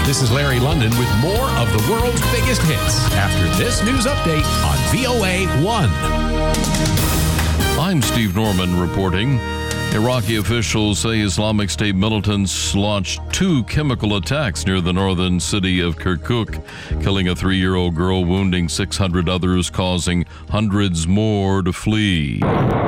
This is Larry London with more of the world's biggest hits after this news update on VOA 1. I'm Steve Norman reporting. Iraqi officials say Islamic State militants launched 2 chemical attacks near the northern city of Kirkuk, killing a 3-year-old girl, wounding 600 others, causing hundreds more to flee.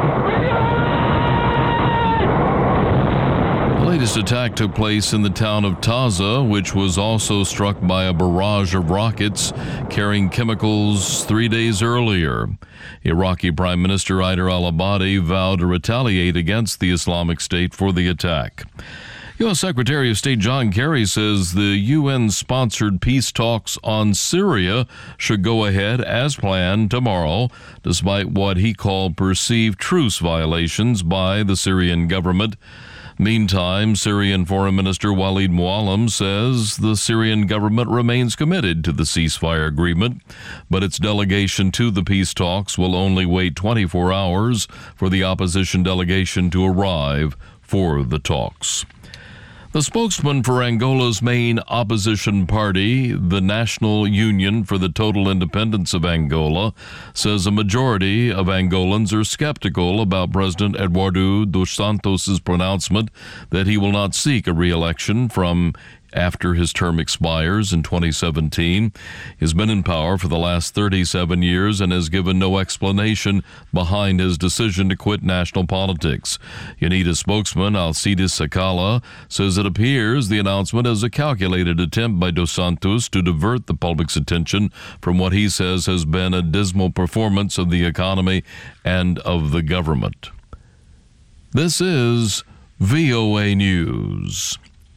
The latest attack took place in the town of Taza, which was also struck by a barrage of rockets carrying chemicals 3 days earlier. Iraqi Prime Minister Haider al-Abadi vowed to retaliate against the Islamic State for the attack. U.S. Secretary of State John Kerry says the UN-sponsored peace talks on Syria should go ahead as planned tomorrow, despite what he called perceived truce violations by the Syrian government. Meantime, Syrian Foreign Minister Walid Muallim says the Syrian government remains committed to the ceasefire agreement, but its delegation to the peace talks will only wait 24 hours for the opposition delegation to arrive for the talks. The spokesman for Angola's main opposition party, the National Union for the Total Independence of Angola, says a majority of Angolans are skeptical about President Eduardo dos Santos' pronouncement that he will not seek a re-election from after his term expires in 2017. He's been in power for the last 37 years and has given no explanation behind his decision to quit national politics. UNITA spokesman Alcides Sakala says it appears the announcement is a calculated attempt by Dos Santos to divert the public's attention from what he says has been a dismal performance of the economy and of the government. This is VOA News.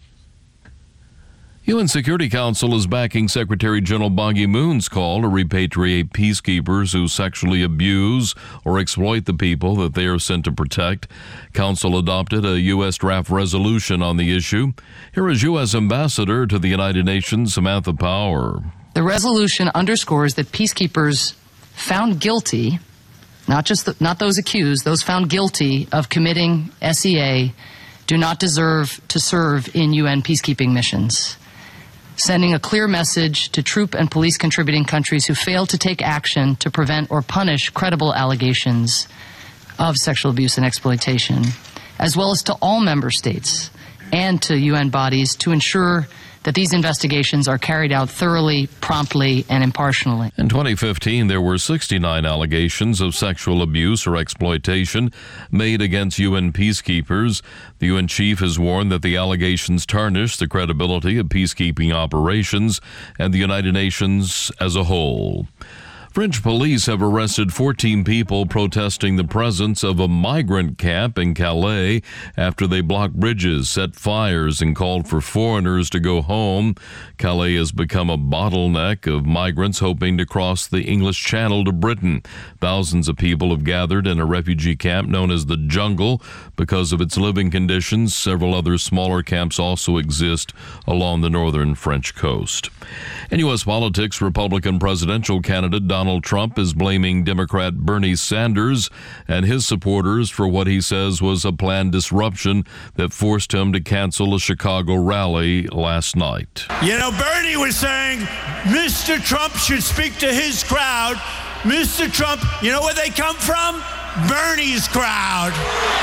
UN Security Council is backing Secretary General Ban Ki-moon's call to repatriate peacekeepers who sexually abuse or exploit the people that they are sent to protect. Council adopted a U.S. draft resolution on the issue. Here is U.S. Ambassador to the United Nations, Samantha Power. The resolution underscores that peacekeepers found guilty, not those accused, those found guilty of committing SEA, do not deserve to serve in UN peacekeeping missions, sending a clear message to troop and police contributing countries who fail to take action to prevent or punish credible allegations of sexual abuse and exploitation, as well as to all member states and to UN bodies to ensure that these investigations are carried out thoroughly, promptly, and impartially. In 2015, there were 69 allegations of sexual abuse or exploitation made against UN peacekeepers. The UN chief has warned that the allegations tarnish the credibility of peacekeeping operations and the United Nations as a whole. French police have arrested 14 people protesting the presence of a migrant camp in Calais after they blocked bridges, set fires, and called for foreigners to go home. Calais has become a bottleneck of migrants hoping to cross the English Channel to Britain. Thousands of people have gathered in a refugee camp known as the Jungle because of its living conditions. Several other smaller camps also exist along the northern French coast. In U.S. politics, Republican presidential candidate Donald Trump is blaming Democrat Bernie Sanders and his supporters for what he says was a planned disruption that forced him to cancel a Chicago rally last night. You know, Bernie was saying Mr. Trump should speak to his crowd. Mr. Trump, you know where they come from? Bernie's crowd.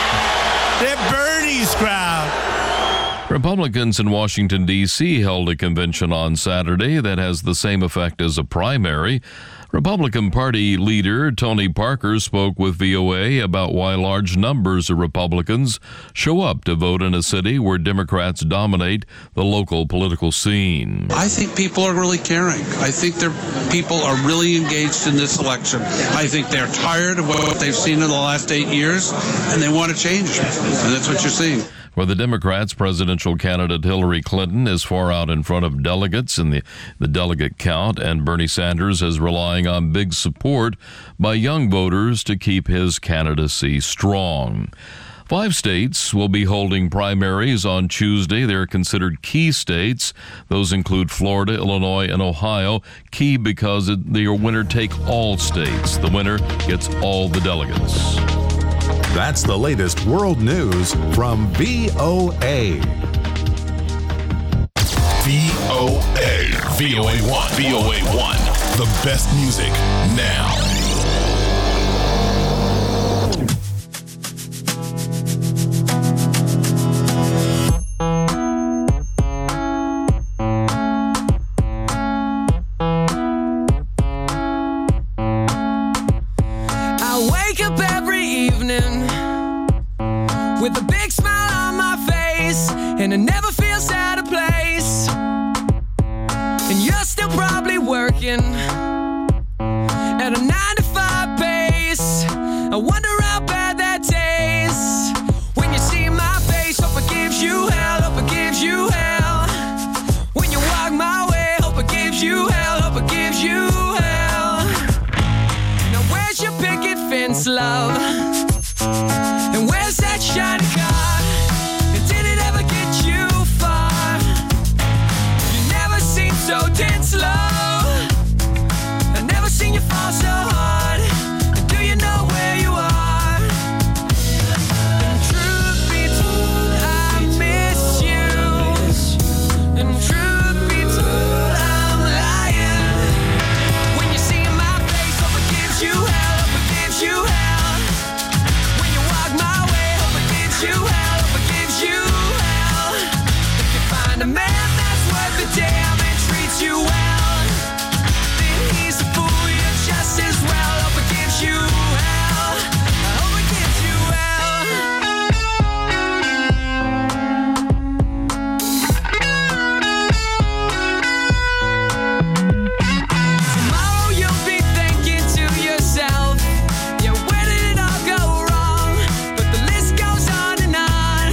They're Bernie's crowd. Republicans in Washington, D.C. held a convention on Saturday that has the same effect as a primary. Republican Party leader Tony Parker spoke with VOA about why large numbers of Republicans show up to vote in a city where Democrats dominate the local political scene. I think people are really caring. I think people are really engaged in this election. I think they're tired of what they've seen in the last 8 years, and they want to change. And that's what you're seeing. For the Democrats, presidential candidate Hillary Clinton is far out in front of delegates in the delegate count, and Bernie Sanders is relying on big support by young voters to keep his candidacy strong. 5 states will be holding primaries on Tuesday. They're considered key states. Those include Florida, Illinois, and Ohio. Key because they are winner-take-all states. The winner gets all the delegates. That's the latest world news from VOA. VOA. VOA1. VOA1. The best music now. I wake up every evening with a big smile on my face, and it never feels out of place. And you're still probably working at a 9-to-5 pace. I wonder how bad that tastes when you see my face. Hope it gives you hell, hope it gives you hell. When you walk my way, hope it gives you hell, hope it gives you hell. Now where's your picket fence, love? And where's that shiny car? And did it ever get you far? You never seem so dead slow. I've never seen you fall so hard. And do you know where you are? And truth be told, I miss you. And truth be told, I'm lying. When you see my face, hope it gives you hell, hope it gives you hell. When you walk my way, hope it gives you hell, hope it gives you hell. If you find a man that's worth the damn and treats you well, then he's a fool, you're just as well. Hope it gives you hell, I hope it gives you hell. Tomorrow you'll be thinking to yourself, yeah, where did it all go wrong? But the list goes on and on.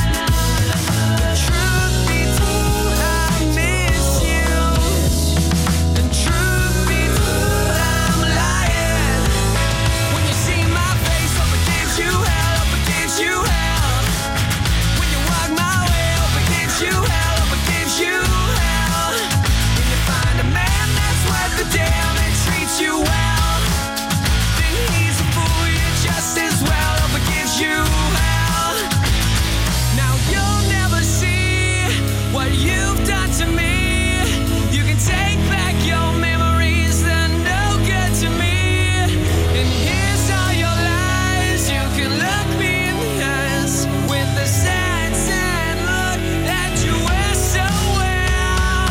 Truth be told, I miss you. And truth be told, I'm lying. When you see my face, hope it gives you hell, hope it gives you hell. When you walk my way, hope it gives you hell, hope it gives you hell. When you find a man that's worth the damn and treats you well, then he's a fool, you're just as well. Hope it gives you hell. Now you'll never see what you've done to me. You can take back your memories, they're no good to me. And here's all your lies. You can look me in the eyes with the sad, sad look that you wear so well.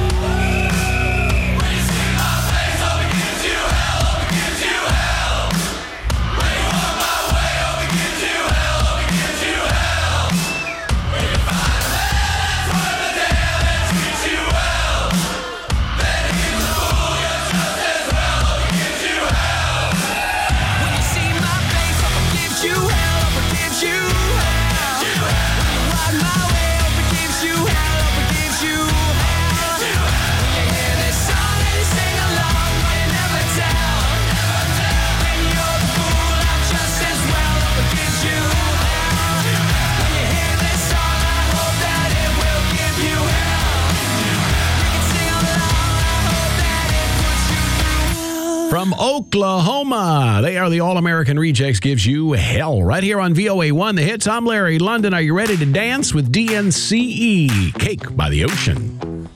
When you see my face, hope it gives you hell, hope it gives you hell. When you walk my way, hope it gives you hell, hope it gives you hell. When you find a man that's worth the damn and treats you well, then he's a fool, you're just as well. Hope it gives you hell. When you see my face, hope it gives you hell, hope it gives you hell. When you walk my way, hope it gives you hell, hope it gives you hell. When you hear this song and you sing along, but you never tell. When you're the fool, I'm just as well. Hope it gives you hell. When you hear this song, I hope that it will give you hell. You can sing along, I hope that it puts you through. From Oklahoma, they are the All-American Rejects. Gives you hell right here on VOA1 The Hits. I'm Larry London. Are you ready to dance with DNCE? Cake by the Ocean.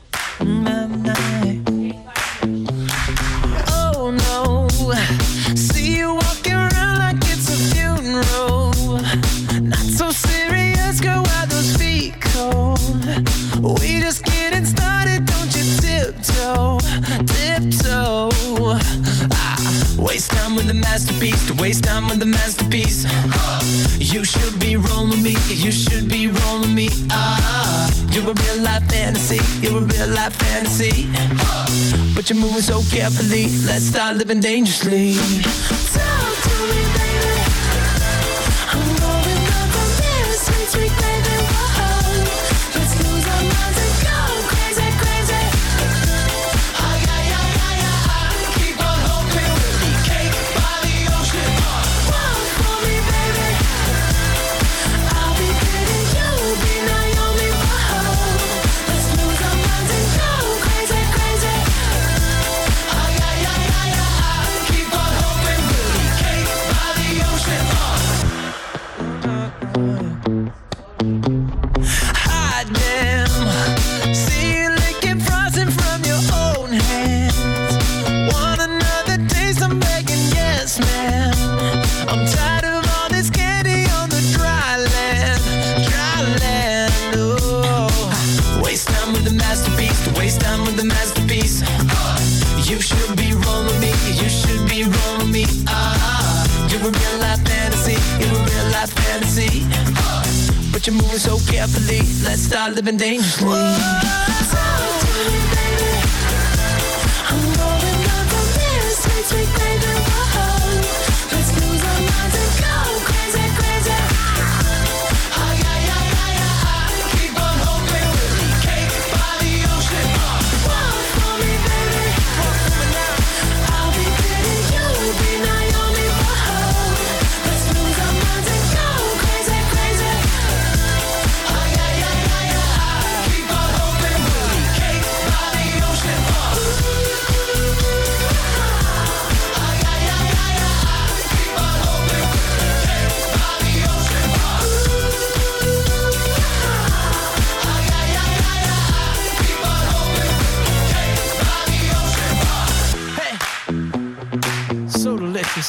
Oh no, see you walking around like it's a funeral. Not so serious, girl, why those feet cold? We just getting started, don't you tiptoe, tiptoe. Waste time with the masterpiece, to waste time with the masterpiece. You should be rolling me, you should be rolling me. You're a real life fantasy, you're a real life fantasy. But you're moving so carefully, let's start living dangerously. Talk to me, baby. I'm going up from there, sweet, sweet baby. Whoa. Let's lose our minds and go crazy, crazy. Ay, ay, ay, ay, ay. Keep on hoping we'll be cake by the ocean. Walk for me, baby. I'll be pretty, you'll be Naomi. Whoa. Let's lose our minds and go crazy, crazy. Ay, ay, ay, ay, ay. Keep on hoping we'll be cake by the carefully. Let's start living dangerously. Talk to me, baby. I'm going up on this sweet, sweet baby. Whoa. Let's lose our minds and go crazy, crazy. Oh, yeah, yeah, yeah, yeah. Keep on hoping we'll be cake by the ocean. Walk for me, baby. Walk for me now. I'll be pretty, you'll be Naomi. Whoa. Let's lose our minds and go crazy, crazy. Oh, yeah, yeah, yeah, yeah. Keep on hoping we'll be cake by the ocean. Oh, yeah, yeah, yeah, yeah. Keep on hoping we'll be cake by the ocean. Oh, yeah, yeah, yeah, yeah. Keep on hoping we'll be cake by the ocean. Hey, so delicious.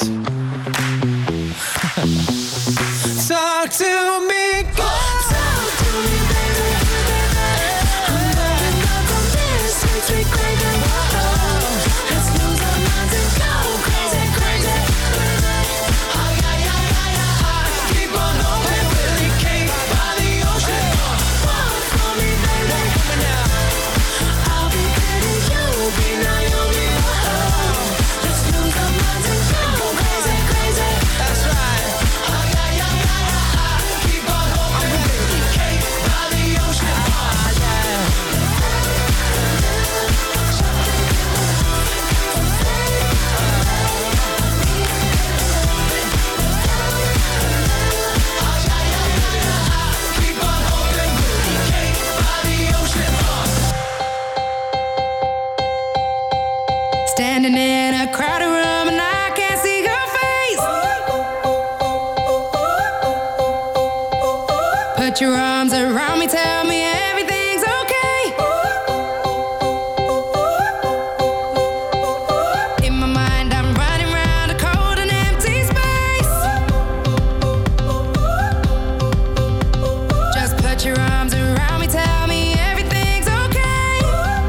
Talk to me, God. Talk to me, baby. I'm going up on this sweet, sweet baby. Whoa. Let's lose our minds and go crazy, crazy. Oh, yeah, yeah, yeah, yeah. Keep on hoping we'll be cake by the ocean. Walk for me, baby. I'll be pretty, you'll be Naomi. Whoa. Let's lose our minds and go crazy, crazy. That's right. Oh, yeah, yeah, yeah, yeah. Keep on hoping we'll be cake by the ocean. Oh, yeah. Keep on hoping we'll be cake by the ocean. Standing in a crowded room and I can't see your face. Put your arms around me, tell me everything's okay. In my mind, I'm running around a cold and empty space. Just put your arms around me, tell me everything's okay.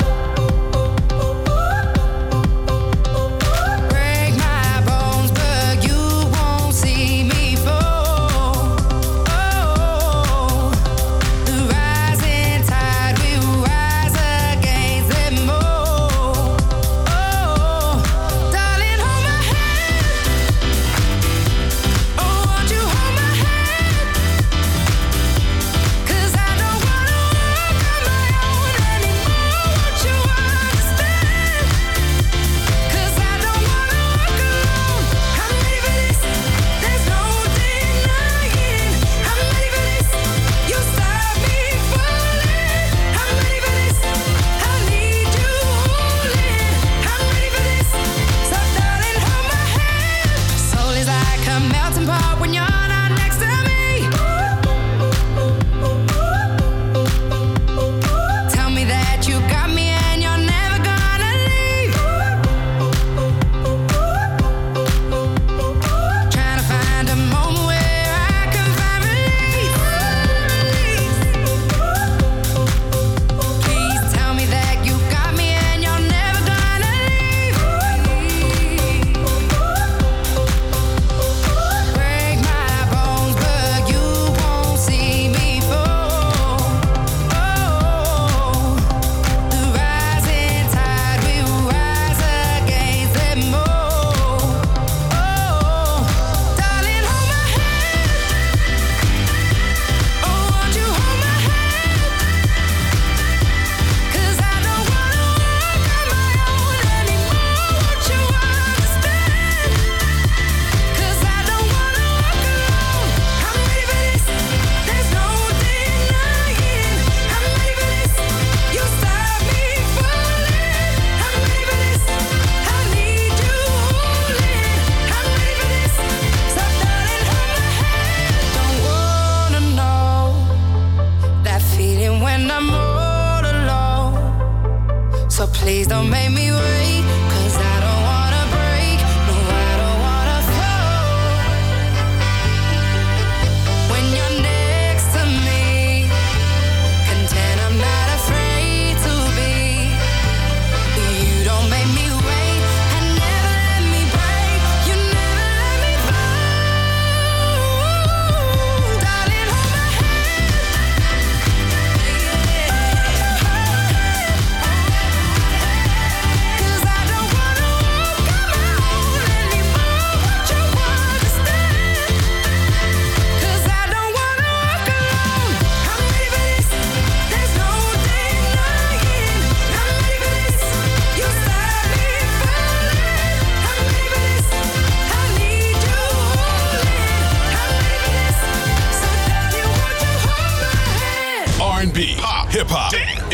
Break my bones, but you won't see me fall. Oh, the rising tide will rise against them all. Oh, darling, hold my hand. Oh, won't you hold my hand? 'Cause I don't wanna walk on my own anymore. Won't you understand? 'Cause I don't wanna walk alone. I'm ready for this. There's no denying. I'm ready for this. You stop me falling. I'm ready for this. I need you holding. I'm ready for this. So darling, hold my hand. Soul is like a melting pot when you're not next to me. Tell me that you got me and you're never gonna leave. Trying to find a moment where I can find release. Please tell me that you got me and you're never gonna leave. Break my bones, but you won't see me fall. Oh, the rising tide will rise against them all. Oh, darling, hold my hand. Oh, won't you hold my hand? 'Cause I don't wanna walk on my own anymore. Won't you understand? 'Cause I don't wanna walk alone. I'm ready for this. There's no denying. I'm ready for this. You stop me falling. I'm ready for this. I need you holding. I'm ready for this. So darling, hold my hand. Don't wanna know that feeling when I'm all alone. So please don't make me wait, 'cause I don't wanna break. No, I don't wanna fall. When you're next to me, content I'm not afraid to be. You don't make me wait, and never let me break. You never let me fall. Darling, hold my hand.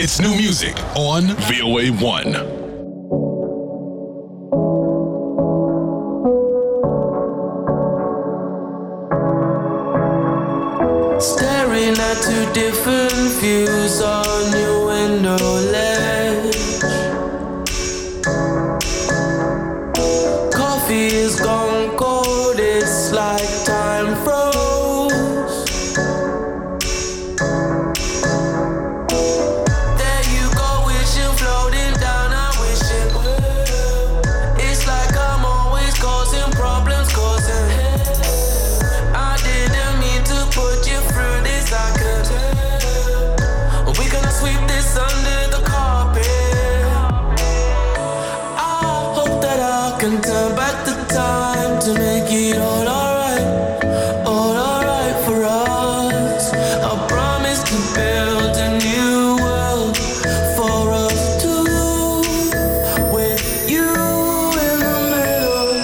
It's new music on VOA 1. Staring at two different views on your window ledge. Coffee is gone cold, it's like time froze. There you go, wishing floating down, I wish it would. It's like I'm always causing problems, causing hell. I didn't mean to put you through this, I could tell. We gonna sweep this under the carpet. I hope that I can turn back the time to make it all alright for us. I promise to build a new world for us two, with you in the middle.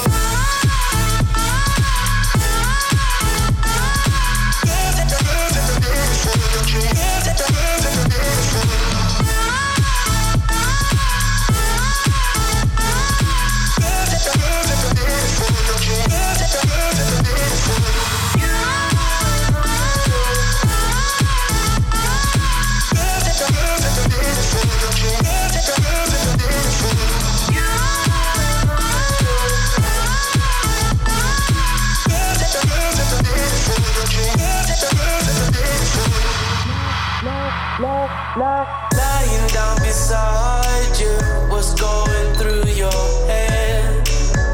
Lying down beside you, what's going through your head?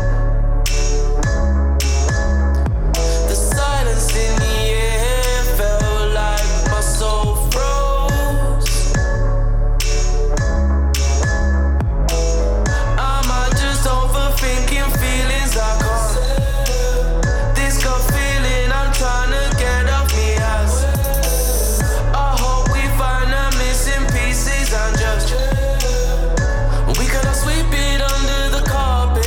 The silence in the air felt like my soul froze. Am I just overthinking feelings I can't? This gut feeling I'm trying to get off me ass. I hope we find the missing pieces and just we gonna sweep it under the carpet.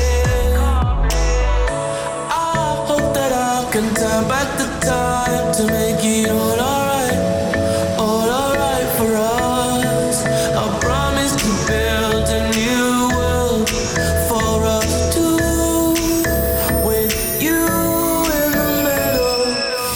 I hope that I can turn back the time to make it all alright for us. I promise to build a new world for us two, with you in the middle.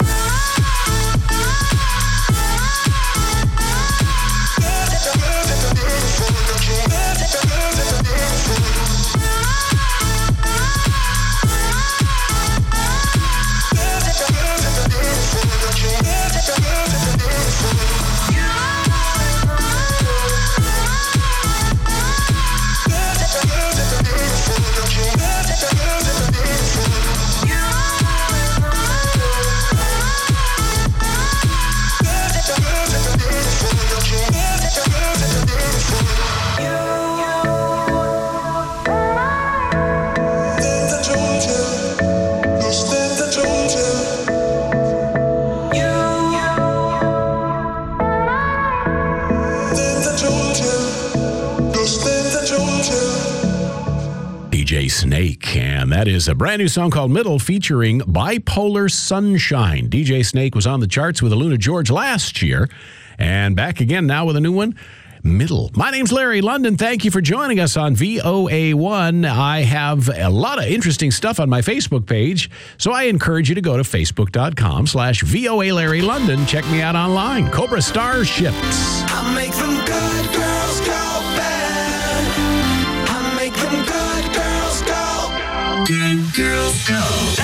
DJ Snake, and that is a brand new song called Middle featuring Bipolar Sunshine. DJ Snake was on the charts with Aluna George last year, and back again now with a new one, Middle. My name's Larry London. Thank you for joining us on VOA1. I have a lot of interesting stuff on my Facebook page, so I encourage you to go to facebook.com/VOA Larry London. Check me out online. Cobra Starships. I make them good girls go bad. I make them good girls go. Good girls go.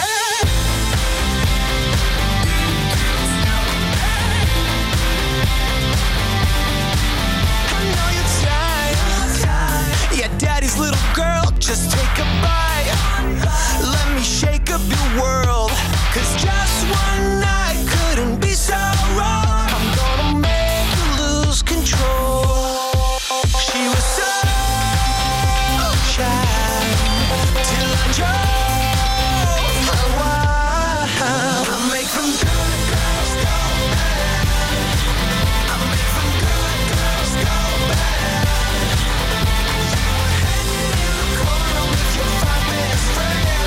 I know you're tired. Yeah, daddy's little girl, just take a bite. Let me shake up your world. 'Cause just one night couldn't be so wrong. I'm gonna make you lose control. She was so shy till I drove her wild. I make them good girls go bad. I make them good girls go bad. You were hanging in the corner with your 5 best friends.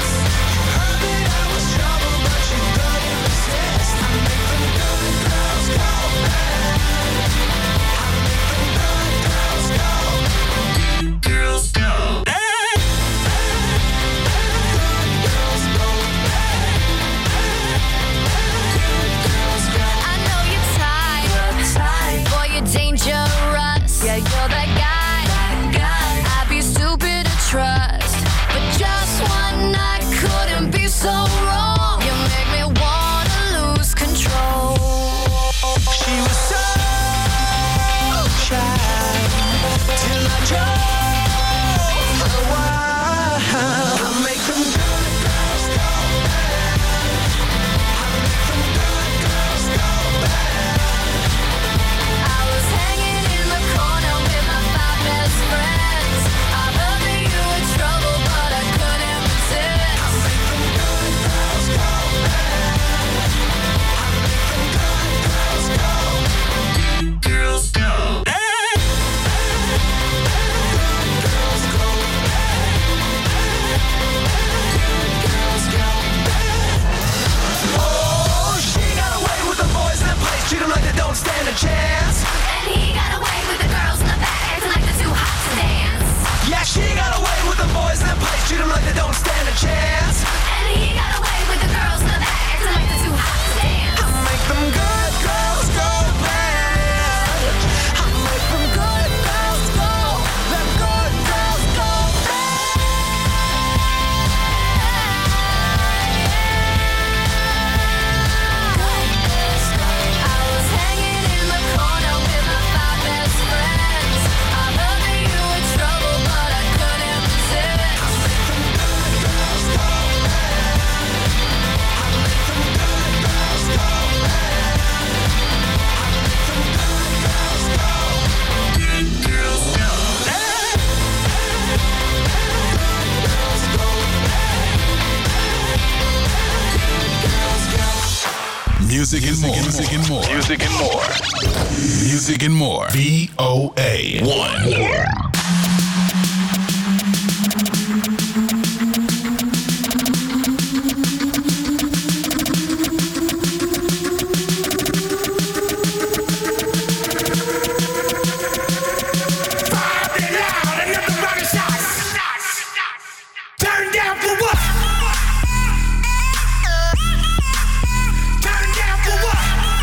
chance. And he got away with the girls in the back, acting like they're too hot to dance. I make them good girls go bad. I make them good girls go. The good girls go bad. I was hanging in the corner with my 5 best friends. I heard that you were trouble, but I couldn't resist. Music and more. Music and more. Music and more. Music and more. VOA 1. Turn down for what? Turn down for what?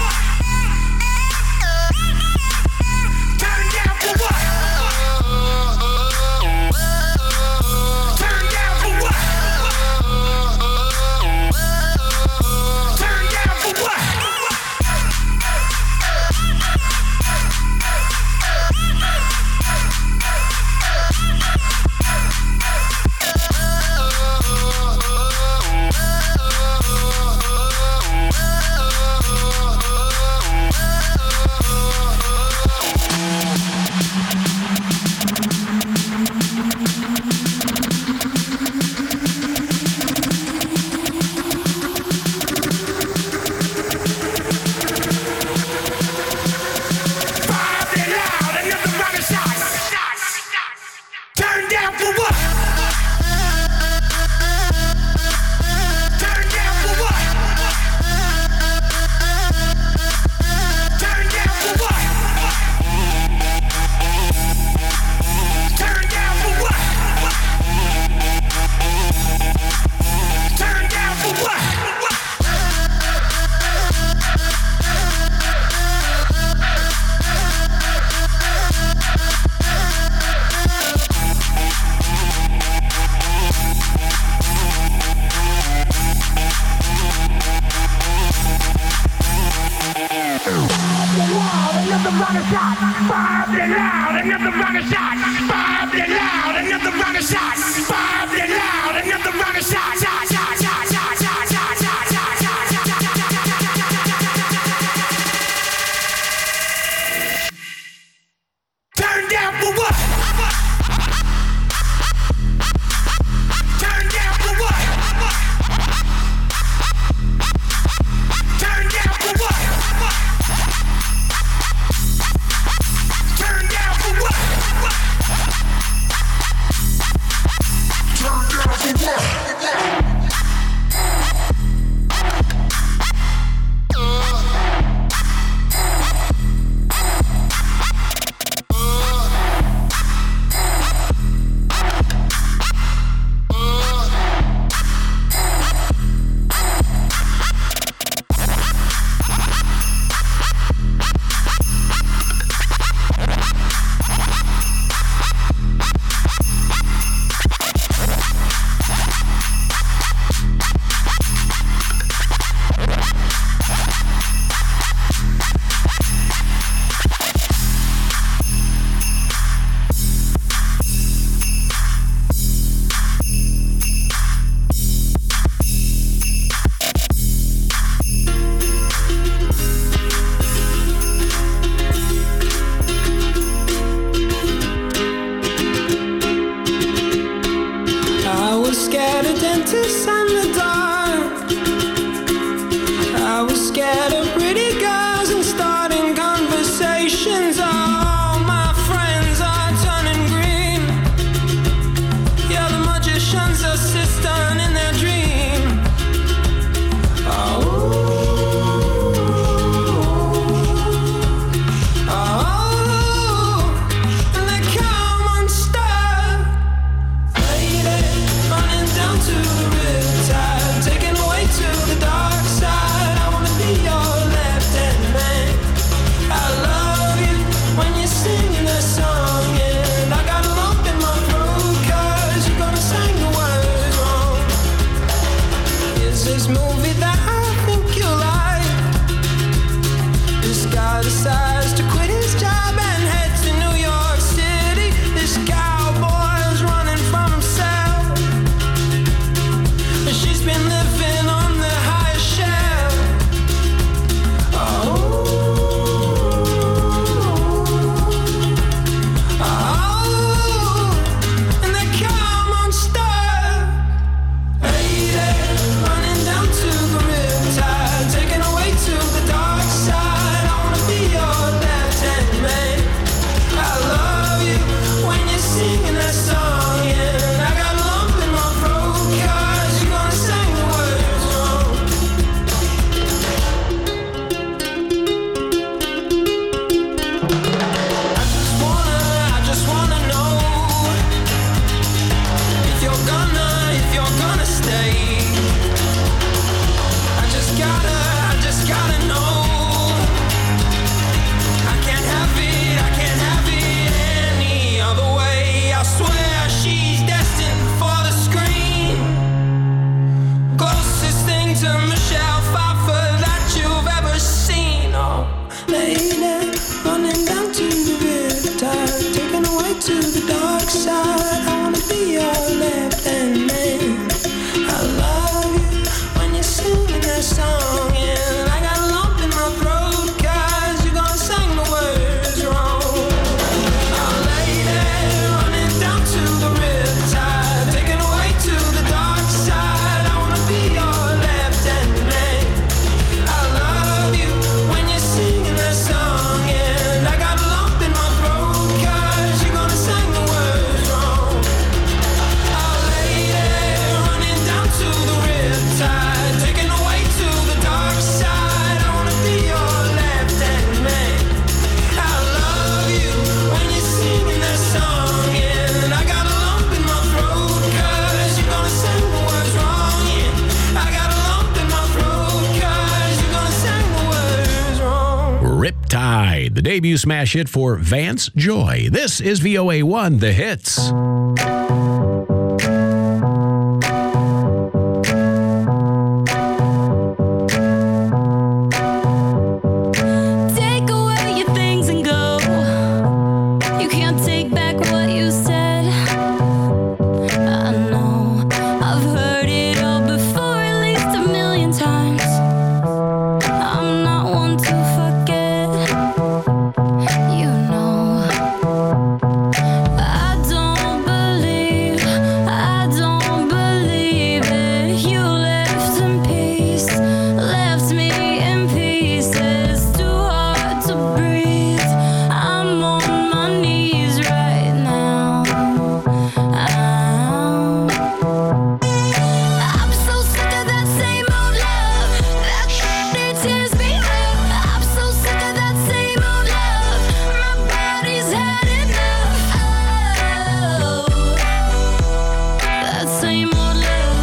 Turn down for what? Turn down for what? Turn down for what? Turn down for what? Turn down for what? Turn down for what? Turn down for what? Turn down for what? Another round of shots, five it loud. Another round of shots, five it loud. Another round of shots, five it loud. Another round of shots, shots, shots, shots, shots, shots, shots, shots, shots, shots. Turn down for what? Turn down for what? Turn down for what? Turn down for what? Turn down for what? debut smash hit for Vance Joy. This is VOA1, The Hits. Take away your things and go. You can't take back what you said. I know I've heard it all before, at least a million times. I'm not one to forget. You know, I don't believe it. You left in peace, left me in pieces. Too hard to breathe. I'm on my knees right now. I'm so sick of that same old love. That it tears me up. I'm so sick of that same old love. My body's had enough. That same old love.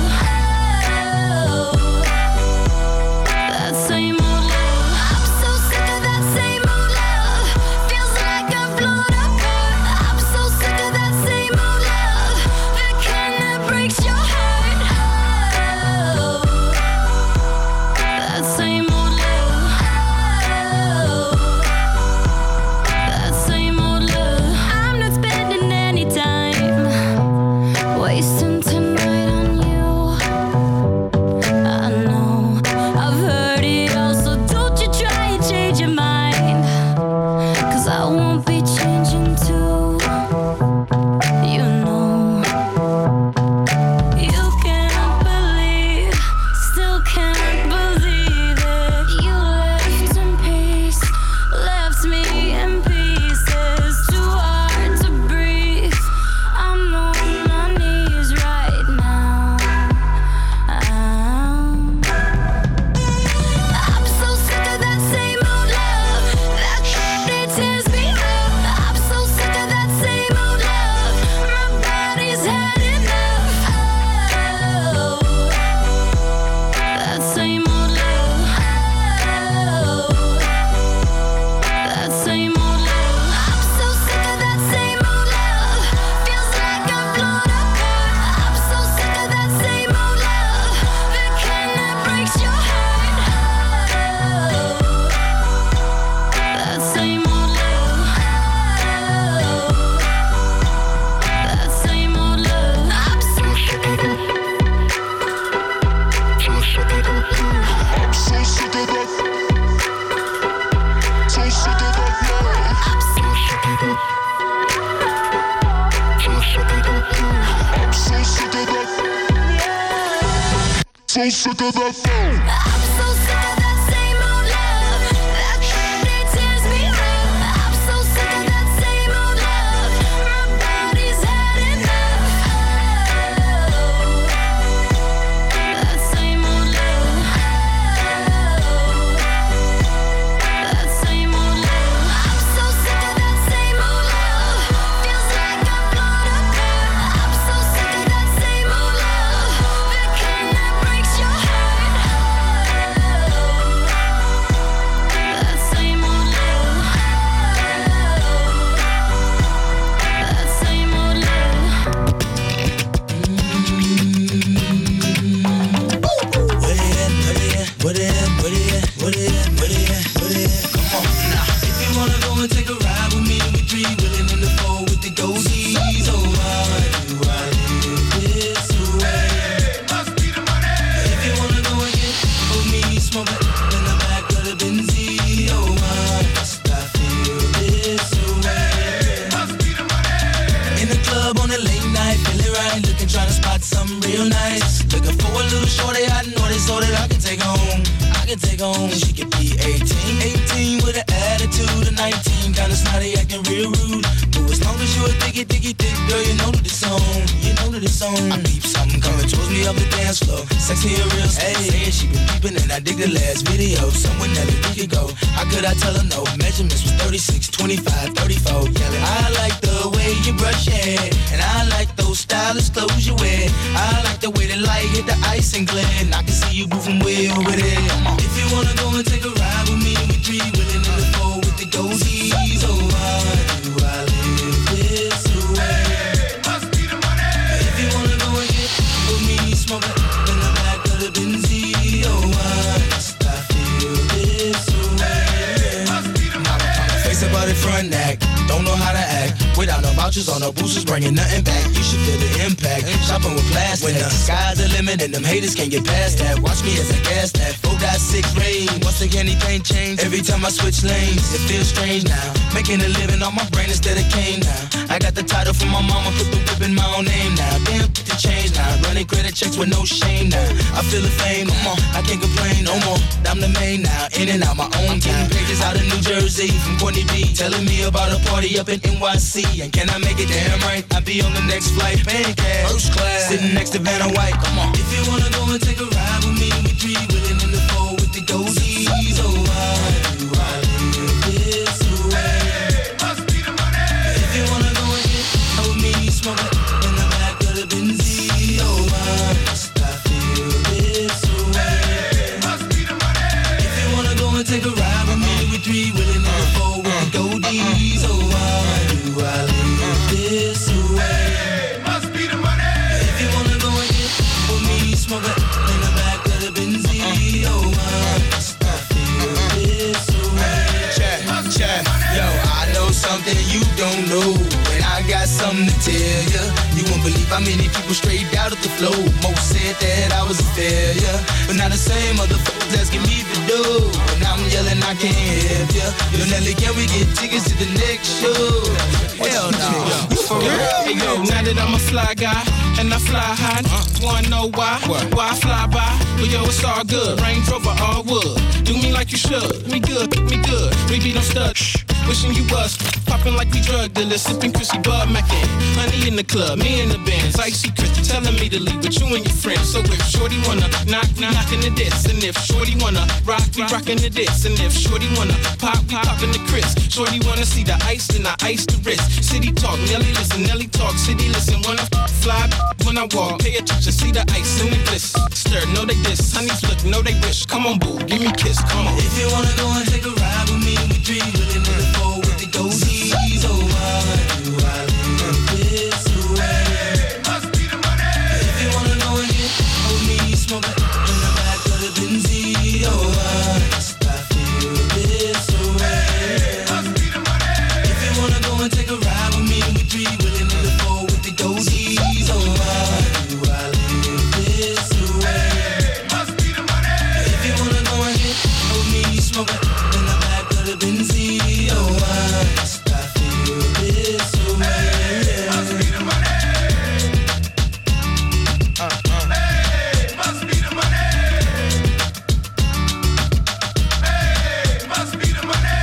That same old love. I'm so sick of that same old love. Feels like I've blown apart. I'm so sick of that same old love. The kind that breaks your heart. That same old love. That same old love. I'm not spending any time wasting tonight on you. I know I've heard it all, so don't you try and change your mind. 'Cause I won't be changing too. You know, you can't believe, still can't believe it. You left in peace, left me in pieces. Too hard to breathe. I'm on my knees right now. I'm so sick of that same old love. That it tears me up. I'm so sick of that same old love. My body's had enough. That same old love. That same old love. I'm so sick of that same old love. Feels like I've blown apart. I'm so sick of that same old love. The kind that breaks your heart. That same old love. That same old love. I'm so sick of that. So sick of that. I'm so sick of that same old love. That it tears me up. I'm so sick of that same old love. My body's had enough. That same old love. That same old love. I'm so sick of that same old love. Feels like I've blown apart. I'm so sick of that same old love. The kind that breaks your heart. That same old love. That same old love. What it at? Come on now. If you wanna go and take a ride with me, we three willing in the four with the goatees. Oh, why do I live this way? If you wanna go and get with me, smoke it in the back of the Benzie. Oh, why must I feel this way? In the club on a late night, feeling right, looking, trying to spot something real nice. Looking for a little shorty, I know this so that I can take home. She could be 18 with an attitude of 19, kinda snotty, acting real rude. But as long as you a thick, girl, you know that it's on. I peep something coming towards me up the dance floor. Sexy and real, saying she been peeping and I dig the last video. Somewhere that we could go. How could I tell her no? Measurements was 36, 25, 34. Yelling, I like the way you brush your hair, and I like those stylish clothes you wear. I like the way the light hit the ice and glare, and I can see you moving way over there. If you wanna go and take a ride with me, we three willing in the four with the goatees. vouchers on our boosters, bringing nothing back. You should feel the impact. Shopping with plastic. When the sky's the limit and them haters can't get past that. Watch me as I gas that 4.6 range. Once again, anything change. Every time I switch lanes, it feels strange now. Making a living on my brain instead of cane now. I got the title from my mama, put the whip in my own name now. Damn, get the change now. Running credit checks with no shame now. I feel the fame, come on, I can't complain no more. I'm the main now, in and out my own town. Pages out of New Jersey from Courtney B, telling me about a party up in NYC. And can I make it damn right? I'll be on the next flight, paying cash, first class, sitting next to Vanna White. Come on. If you wanna go and take a ride with me, we three willing in the four with the goatees. Oh, why do I live this way? Must be the money. If you wanna go and get out with me, smoke it in the back of the Benzie. Oh, why must I feel this way? Must be the money. If you wanna go and take a ride with me, we three willing in the four with the goatees. Oh, why do I live this way? Must be the money. If you wanna go and get with me, smoke it in the back of the Benzie. Oh, why must I feel this way? Check, yo, I know something you don't know, and I got something to tell ya. You won't believe how many people straight out of the flow. Most said that I was a failure, but now the same motherfuckers asking me to do. And I'm yelling, I can't help ya. Yo, Nelly, can we get tickets to the next show? Hell no. For real? Hey, yo, now that I'm a fly guy, and I fly high, wanna know why? Why I fly by? Well, yo, it's all good. Range Rover, all wood. Do me like you should. Me good, we be no stud. Wishing you was popping like we drug dealers, sipping Chrissy Bud Mackin. Honey in the club, me in the bands, icy Chris telling me to leave with you and your friends. So if Shorty wanna knock, we knockin' the diss. And if Shorty wanna rock, we rockin' the diss. And if Shorty wanna pop, we poppin' the Chris. Shorty wanna see the ice, then I ice the wrist. City talk, Nelly listen, Nelly talk, city listen. When I fly, when I walk, pay attention, see the ice in the bliss. Stir, know they diss, honeys look, know they wish. Come on, boo, give me a kiss, come on. If you wanna go and take a ride with me, we three willing in the four with the goatees. Oh, why do I live this way? Must be the money. If you wanna go and get with me, smoke it in the back of the Benzie. Oh, why must I feel this way? Must be the money. If you wanna go and take a ride with me, we three willing in the four with the goatees. Oh, why do I live this way? Must be the money. If you wanna go and get with me, smoke it in the back of the Benzie. Oh, why must I feel this way? Must be the money. Hey, must be the money. Hey, must be the money.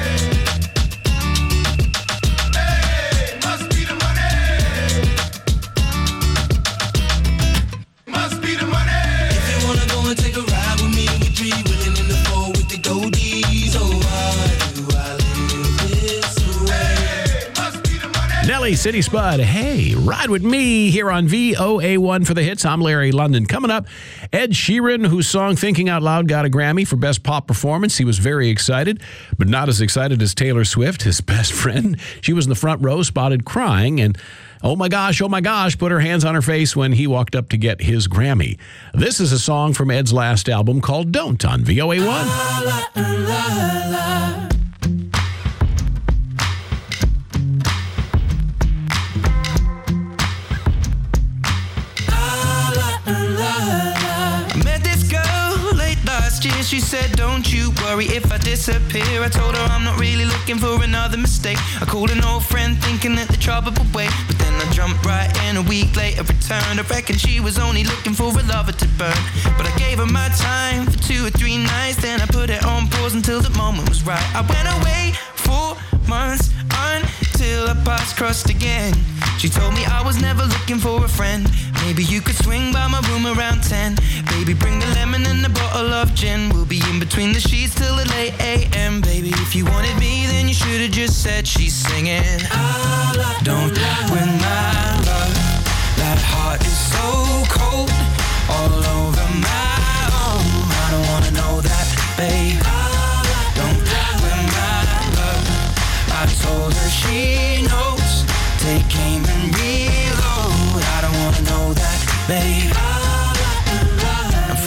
Hey, must be the money. Must be the money. If you wanna go and take a ride with me, we three willing in the four with the goatees. Oh, why do I live this way? Must be the money. Nelly, City Spud, hey, ride with me here on VOA1 for the hits. I'm Larry London. Coming up, Ed Sheeran, whose song Thinking Out Loud got a Grammy for Best Pop Performance. He was very excited, but not as excited as Taylor Swift, his best friend. She was in the front row, spotted crying, and oh my gosh, put her hands on her face when he walked up to get his Grammy. This is a song from Ed's last album called Don't on VOA1. Met this girl late last year. She said, don't you worry if I disappear. I told her I'm not really looking for another mistake. I called an old friend thinking that the trouble would wait, but then I jumped right in. A week later returned. I reckon she was only looking for a lover to burn, but I gave her my time for 2 or 3 nights. Then I put it on pause until the moment was right. I went away 4 months until our paths crossed again. She told me I was never looking for a friend. Maybe you could swing by my room around 10. Baby, bring the lemon and a bottle of gin. We'll be in between the sheets till the late AM. Baby, if you wanted me, then you should have just said she's singing. Don't win my love. That heart is so cold, all over my own. I don't wanna know that, babe. Don't win my love. I told her she knows. Take aim and reload. I don't wanna know that, babe. And for a couple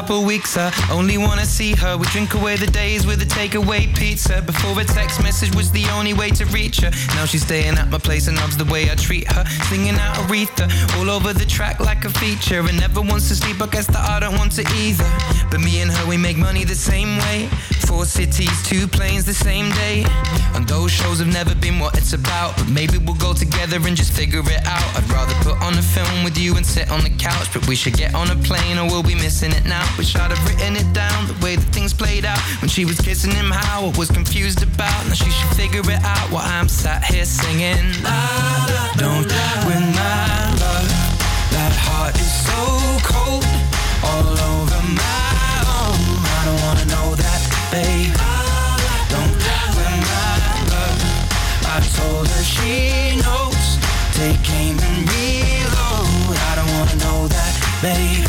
couple weeks. I only wanna see her. We drink away the days with a takeaway pizza. Before a text message was the only way to reach her. Now she's staying at my place and loves the way I treat her. Singing out Aretha all over the track like a feature. And never wants to sleep, I guess that I don't want to either. But me and her, we make money the same way. 4 cities, 2 planes the same day. And those shows have never been what it's about. But maybe we'll go together and just figure it out. I'd rather put on a film with you and sit on the couch. But we should get on a plane or we'll be missing it now. Wish I'd have written it down, the way that things played out. When she was kissing him, how I was confused about. Now she should figure it out while I'm sat here singing. Don't win my love. That heart is so cold, all over my own. I don't wanna know that, babe. Don't win my love. I told her she knows. Take aim and reload. I don't wanna know that, babe.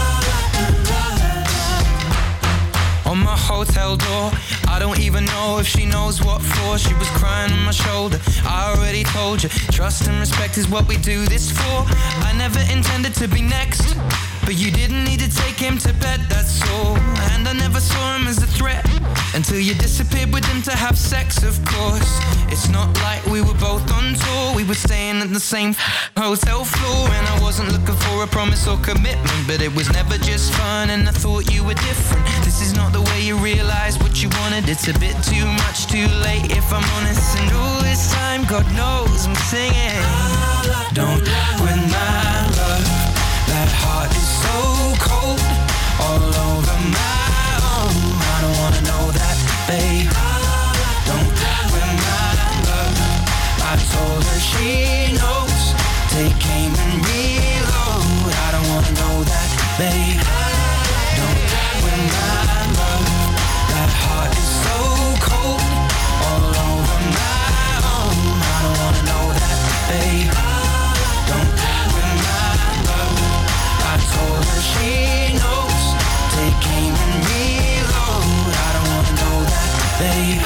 On my hotel door, I don't even know if she knows what for. She was crying on my shoulder. I already told you, trust and respect is what we do this for. I never intended to be next, but you didn't need to take him to bed, that's all. And I never saw him as a threat until you disappeared with him to have sex, of course. It's not like we were both on tour. We were staying at the same hotel floor. And I wasn't looking for a promise or commitment, but it was never just fun and I thought you were different. This is not the way you realize what you wanted. It's a bit too much, too late if I'm honest. And all this time, God knows I'm singing. Don't win my love. That heart is so cold, all over my own. I don't wanna know that, babe. Don't win my love. I told her she knows. Take aim and reload. I don't wanna know that, babe. Don't win my love. That heart is so cold, all over my own. I don't wanna know that, babe. Don't win my love. I told her she knows. Take aim and reload. I don't wanna know that, babe.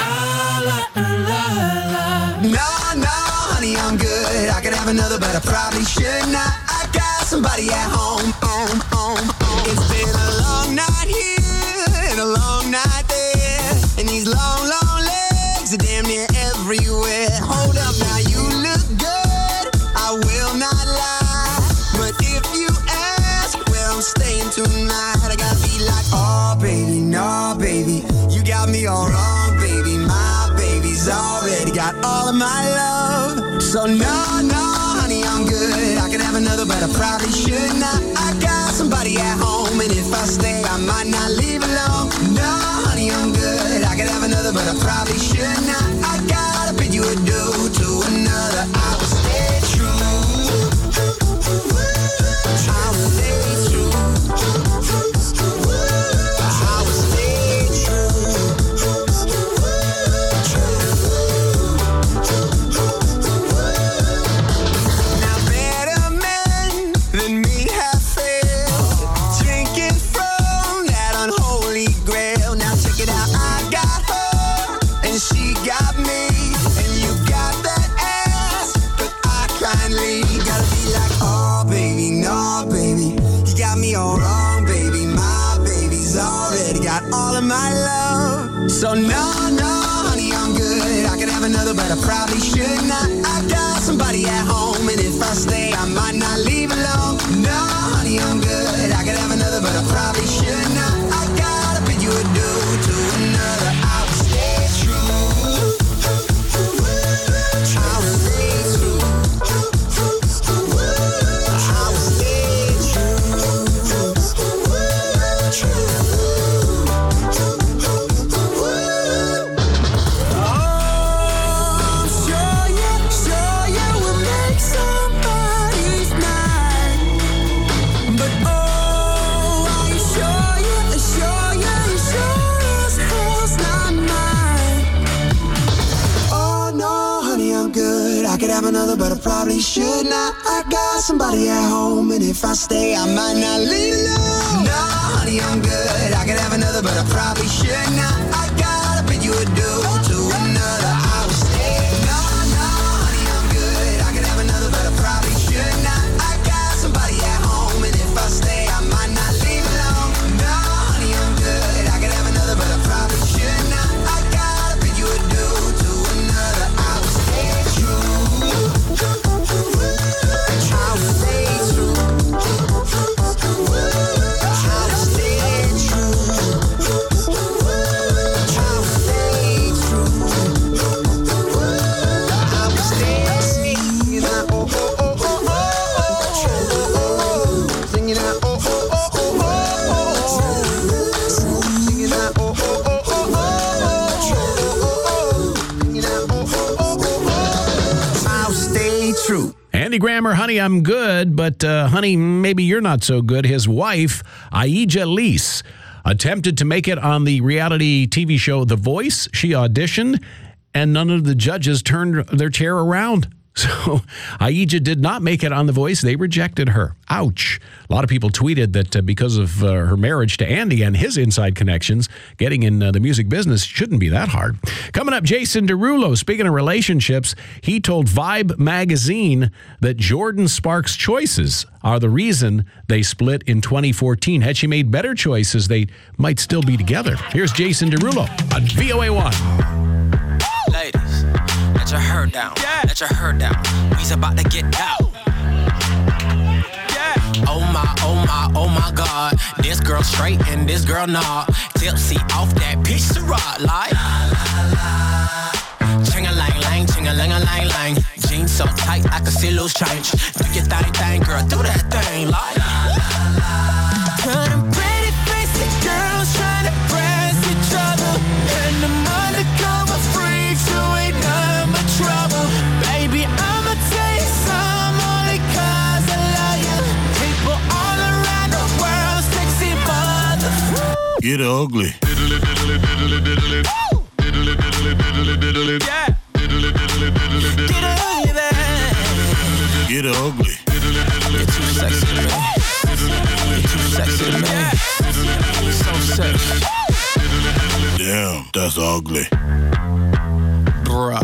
No, honey, I'm good. I could have another, but I probably should not. I got somebody at home. It's been a long night here and a long night there, and these long, long legs are damn near everywhere. Hold up now, you look good. I will not lie, but if you ask where I'm staying tonight, I gotta be like, oh baby, no baby, you got me all wrong, baby. My baby's already got all of my love. So no, honey, I'm good. I could have another, but I probably should not. I got somebody at home, and if I stay, I might not leave alone. No, honey, I'm good. I could have another, but I probably should not. I gotta bid you adieu to another. I will stay true. I will stay true. I will stay true. Now better men than me have failed, drinking from that unholy grail. Now check it out, I got her and she got me, and you got that ass, but I kindly gotta be like, oh baby, no baby, you got me all wrong, baby. My baby's already got all of my love. So no, honey, I'm good. I could have another, but I probably should not. I got somebody at home, and if I stay, I might not leave alone. No, honey, I'm good. I could have another, but I probably should not. I gotta bid you adieu to another. I will stay true. I will stay true. I will stay true. Oh, sure you will make somebody's night. But oh, are you sure you sure as hell's not mine. Oh no, honey, I'm good. I could have another, but I probably should not. I got somebody at home, and if I stay, I might not leave alone. No, honey, I'm good. I could have another, but I probably should not. I gotta bid you adieu to another. I will stay. No, honey, I'm good. I could have another, but I probably should not. I got somebody at home, and if I stay, I might not leave alone. No, Randy Grammer, honey, I'm good, but honey, maybe you're not so good. His wife, Aija Lease, attempted to make it on the reality TV show The Voice. She auditioned, and none of the judges turned their chair around. So Aija did not make it on The Voice. They rejected her. Ouch. A lot of people tweeted that because of her marriage to Andy and his inside connections, getting in the music business shouldn't be that hard. Coming up, Jason Derulo. Speaking of relationships, he told Vibe magazine that Jordan Sparks' choices are the reason they split in 2014. Had she made better choices, they might still be together. Here's Jason Derulo on VOA1. Ladies, let your hair down. Yeah. Let your hair down. We's about to get out. Yeah. Oh my God. This girl straight and this girl not. Tipsy off that piece of rock like. Ching-a-lang-lang, ching-a-lang-a-lang-lang. Jeans so tight I can see loose change. Do your thing, girl, do that thing like. Cut them pretty faced girls trying to press each other. And the undercover freaks who ain't none but trouble. Baby, I'ma tell you some only cause I love you. People all around the world sexy mother. Get ugly. Yeah. Get ugly, baby. You're too sexy to me. You're too sexy to me. So sexy. Damn, that's ugly. Bruh.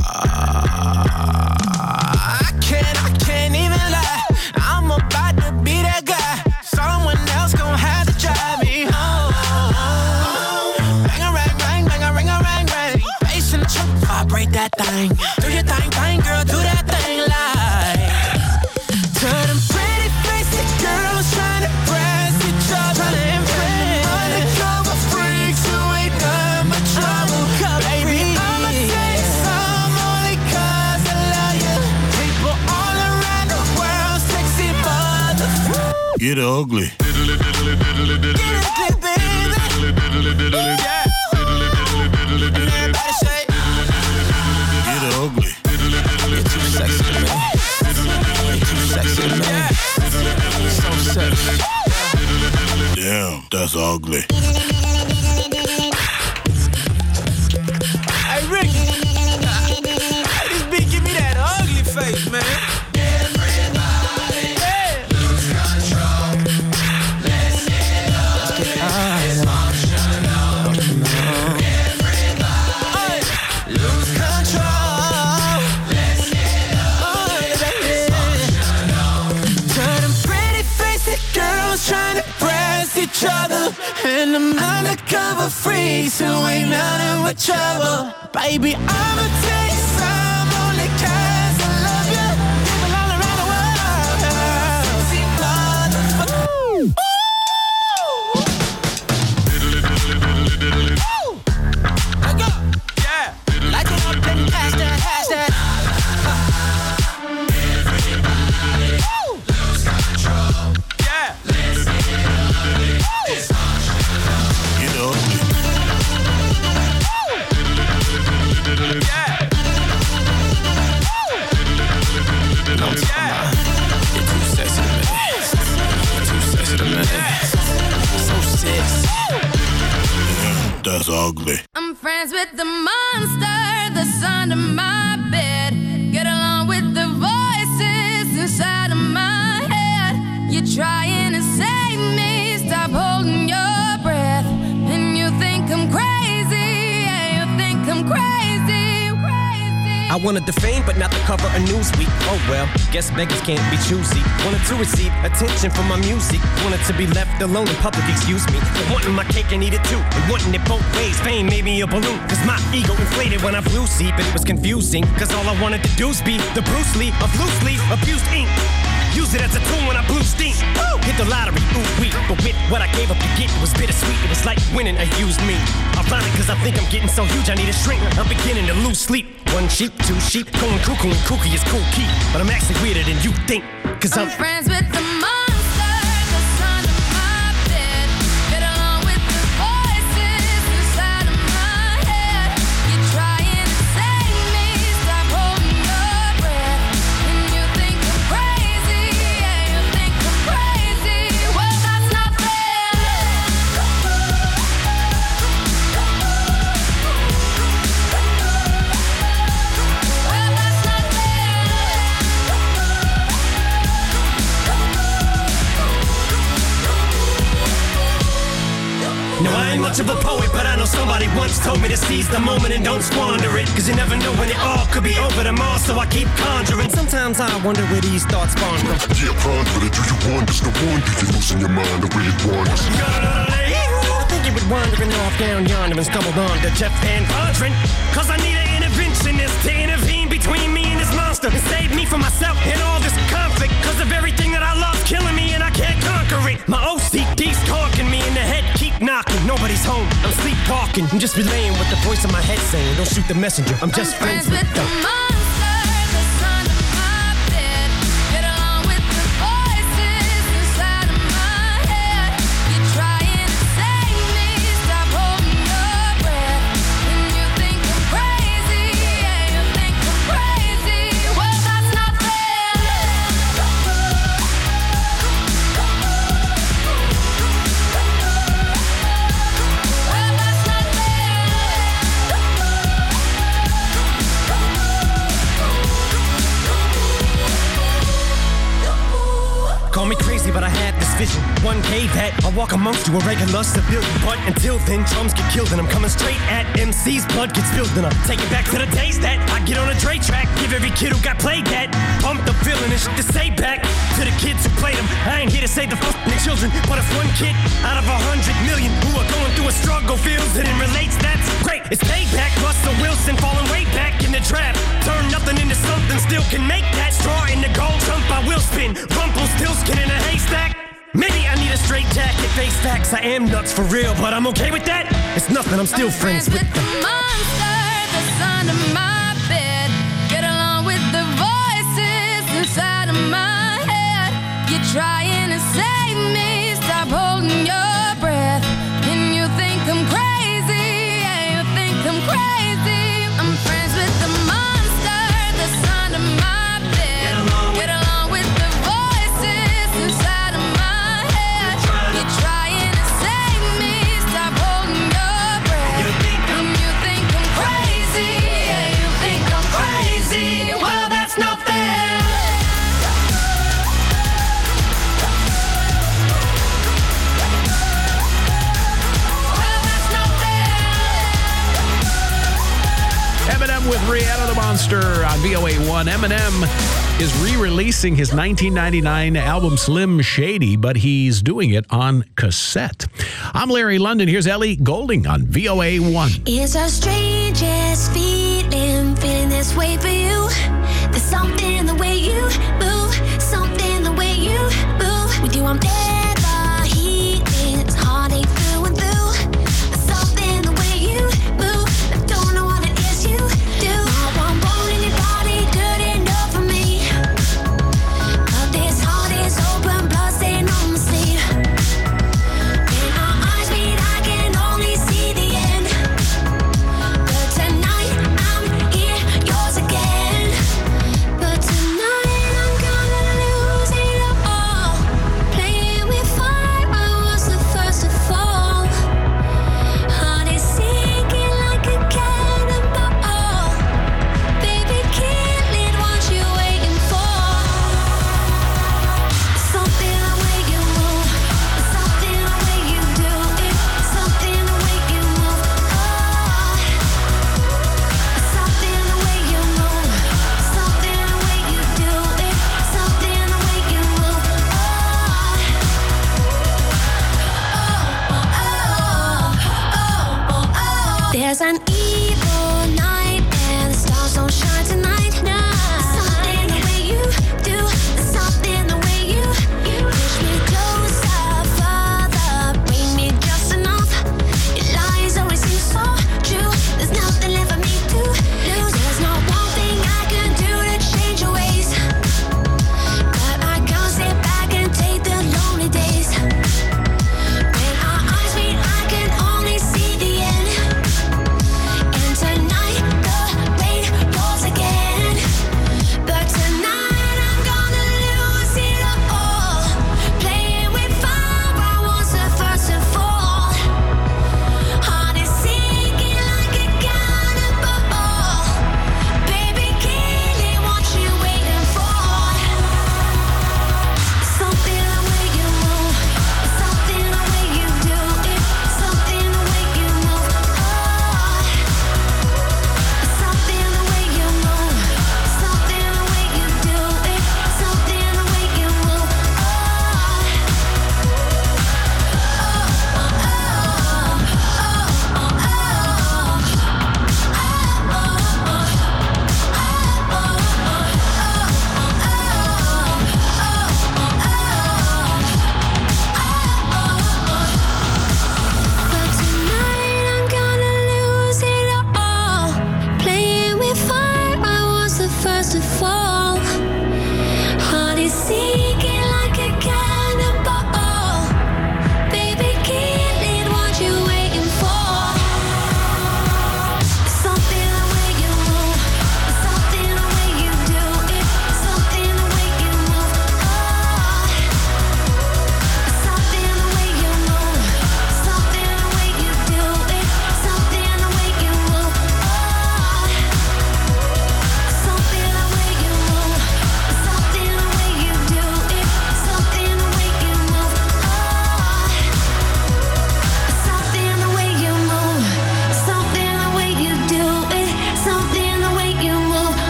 I can't even lie. I'm about to be that guy. Someone else gon' have to drive me home. Bang a rang, rang, bang a ring, rang, rang. Bass in the truck, vibrate that thing. Do your thing, girl, do that thing like. To them pretty faced girls trying to press each other and friends. Undercover freaks who ain't none but trouble. Baby, I'ma tell you some only cause I love you. People all around the world sexy mother. Get ugly. Get ugly, baby. Yeah. And everybody say, Get ugly. you're too sexy to me. You're too sexy to me. So sexy. Damn, that's ugly. Hey, Rick. Hey, this beat give me that ugly face, man. Everybody, yeah. Lose control. Let's get up. It's functional. Everybody, lose control. Let's get up. It's functional. Turn them pretty faced girls trying to press each other. And them undercover freaks who ain't nothing but trouble. Baby, I'ma tell you some only cause I love you. People all around the world. See motherfucker. Let go. Yeah. Light it up and pass that. Everybody lose control. Yeah. Let's get ugly. It's functional. Get ugly. Yeah. No, yeah. You're too sexy to me. You're too sexy to me. So sexy. Damn, that's ugly. I'm friends with the monster that's under my bed. Get along with the voices inside of my head. You're trying to save me, stop holding your breath. And you think I'm crazy, yeah, you think I'm crazy. I wanted the fame, but not the cover of Newsweek. Oh well, guess beggars can't be choosy. Wanted to receive attention from my music. Wanted to be left alone in public, excuse me. Wanting my cake and eat it too. And wanting it both ways. Fame made me a balloon. Cause my ego inflated when I flew see. But it was confusing. Cause all I wanted to do was be the Bruce Lee of loosely abused ink. Use it as a tool when I blew steam. Woo! Hit the lottery, ooh wee. But with what I gave up to get, it was bittersweet. It was like winning a used me. Ironic, cause I think I'm getting so huge I need a shrink. I'm beginning to lose sleep. One sheep, two sheep, going cuckoo and kooky is cool key. But I'm actually weirder than you think. Cause I'm friends with the monster that's under my bed. Get along with the voices inside of my head. You're trying to save me, stop holding your breath. And you think I'm crazy. I ain't much of a poet, but I know somebody once told me to seize the moment and don't squander it. Cause you never know when it all could be over tomorrow, so I keep conjuring. Sometimes I wonder where these thoughts spawn from. Yeah, ponder it, do you wonder? No wonder you're losing your mind the way it wanders. I think you would wandering off down yonder and stumbled on to Jeff Van Vondren. Cause I need an interventionist to intervene between me and this monster and save me from myself and all this conflict. Cause of everything that I love killing me and I can't conquer it. My OCD's talking me in the head, keep knocking. Nobody's home, I'm sleepwalking. I'm just relaying what the voice in my head saying. Don't shoot the messenger, I'm just friends with the monster that's under my bed. Get along with the voices inside of my head. You're trying to save me, stop holding your breath. And you think I'm crazy, yeah, you think I'm crazy. Well, that's not fair. Well, that's not Call me crazy, but I had this vision. 1K that I'll walk amongst you, a regular civilian. But until then, drums get killed and I'm coming straight at MC's blood gets spilled. And I take it back to the days that I get on a Dre track. Give every kid who got played that pump the feeling and shit to say back to the kids who played them. I ain't here to save the fucking children, but if one kid out of 100 million who are going through a struggle feels it and relates, that's great. It's payback. Russell Wilson falling way back in the draft. Turn nothing into something, still can make that straw in the gold jump. I will spin. Rumpelstiltskin in a haystack. Maybe I need a straight jacket, face facts. I am nuts for real, but I'm okay with that. It's nothing, I'm still friends with the monster that's under my bed. Get along with the voices inside of my head. You're trying to save me, stop holding your breath. And you think I'm crazy, yeah, you think I'm crazy. I'm friends with the monster that's under my bed. Get along with the voices inside of my head. You're trying to save me, stop holding your breath. And you think I'm crazy, yeah, you think I'm crazy. Well, that's not fair. Eminem with Rihanna the Monster on VOA1. Eminem is re-releasing his 1999 album Slim Shady, but he's doing it on cassette. I'm Larry London. Here's Ellie Goulding on VOA1. It's the strangest feeling this way for you. There's something in the way you move, something in the way you move. With you I'm never healing, it's heartache through and through. There's something in the way you move, I don't know what it is you do. Now I'm wanting your body good enough for me, but this heart is open, blood stain on the sleeve. When our eyes meet, I can only see the end. But tonight I'm here, yours again. But tonight I'm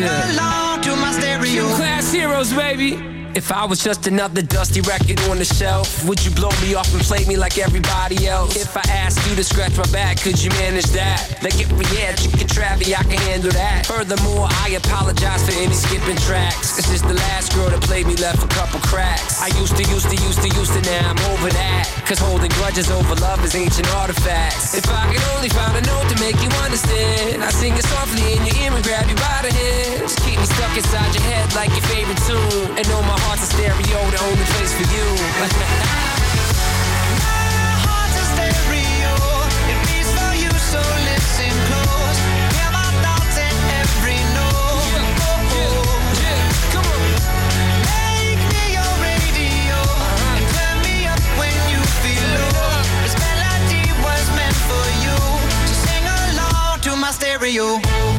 along to my stereo. Class heroes, baby. If I was just another dusty record on the shelf, would you blow me off and play me like everybody else? If I asked you to scratch my back, could you manage that? Like if we had chicken Travie, I can handle that. Furthermore, I apologize for any skipping tracks. This is the last girl that played me, left a couple cracks. I used to, now I'm over that. Cause holding grudges over love is ancient artifacts. If I could only find a note to make you understand, I sing it softly in your ear and grab you by the hands. Keep me stuck inside your head like your favorite tune. And know my heart's a stereo, the only place for you. My heart's a stereo, it beats for you, so listen close. Hear my thoughts in every note. Come on. Make me your radio, and turn me up when you feel low. This melody was meant for you, so sing along to my stereo.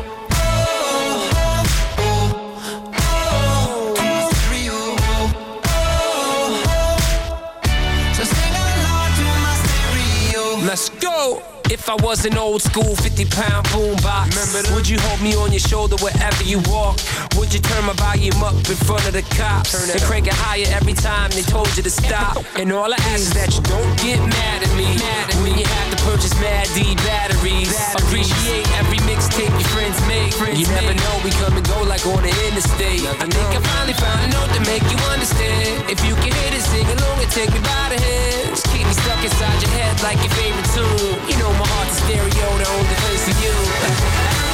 Let's go! If I was an old school 50-pound boombox, would you hold me on your shoulder wherever you walk? Would you turn my volume up in front of the cops and crank it higher every time they told you to stop? And all I ask is that you don't get mad at me when you have to purchase Mad D batteries. Appreciate every mixtape your friends make. You never know, we come and go like on the interstate. I think I finally found a note to make you understand. If you can hit it, sing along and take me by the hands. Keep me stuck inside your head like your favorite tune. You know my heart's a stereo, the only place for you.